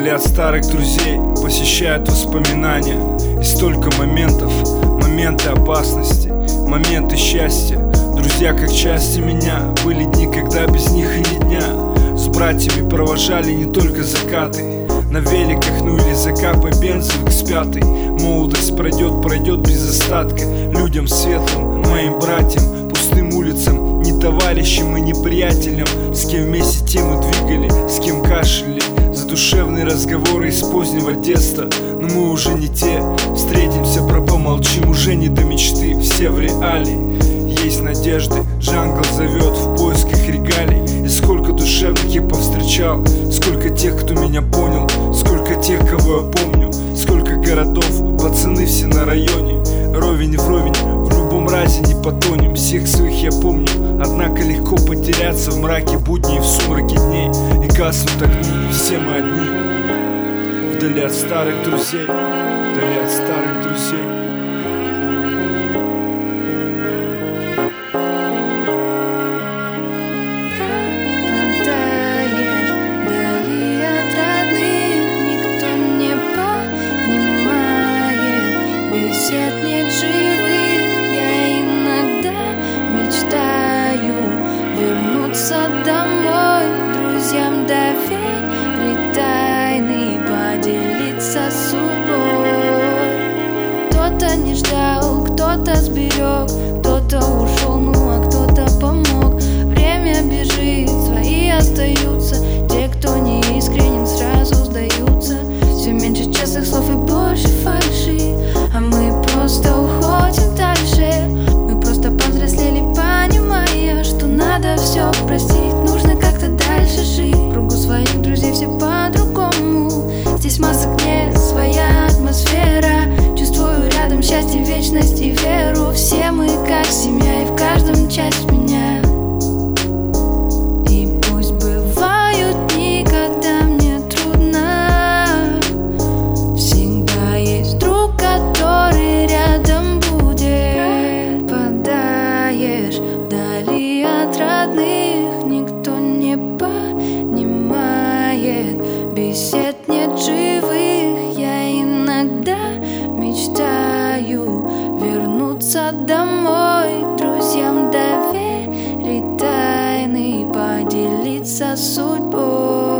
Вдали от старых друзей посещают воспоминания. И столько моментов, моменты опасности, моменты счастья. Друзья как части меня, были дни, когда без них и ни дня. С братьями провожали не только закаты, на великах, ну или закапай бензовик с пятой. Молодость пройдет без остатка. Людям светлым, моим братьям, пустым улицам, не товарищам и не приятелям. С кем вместе тему двигали, с кем кашляли, задушевные разговоры из позднего детства. Но мы уже не те, встретимся, помолчим, уже не до мечты. Все в реалии, есть надежды, джангл зовет в поисках регалий. И сколько душевных я повстречал, сколько тех, кто меня понял, сколько тех, кого я помню, сколько городов, пацаны все на районе. Ровень в ровень, в любом разе не потонем. Всех своих я помню, однако легко потеряться в мраке будней, в сумраке дней. И гаснут огни, все мы одни. Вдали от старых друзей, вдали от старых друзей. Нет живых, я иногда мечтаю вернуться домой, друзьям доверить тайны, поделиться судьбой. Кто-то не ждал, кто-то сберег, кто-то ушел, ну а кто-то помог. Время бежит, свои остаются, те, кто не искренен, сразу сдаются. Все меньше честных слов и больше фальши, а мы просто уходим дальше. Мы просто повзрослели, понимая, что надо все простить, нужно как-то дальше жить. В кругу своих друзей все по-другому, здесь масок нет, своя атмосфера. Чувствую рядом счастье, вечность и веру. Все мы как семья, и в каждом часть меня. И пусть бывают дни, когда мне трудно, всегда есть друг, который рядом будет. Падаешь вдали от родных, никто не понимает. Бесед нет живых, я иногда мечтаю вернуться домой, друзьям доверить тайны, поделиться судьбой.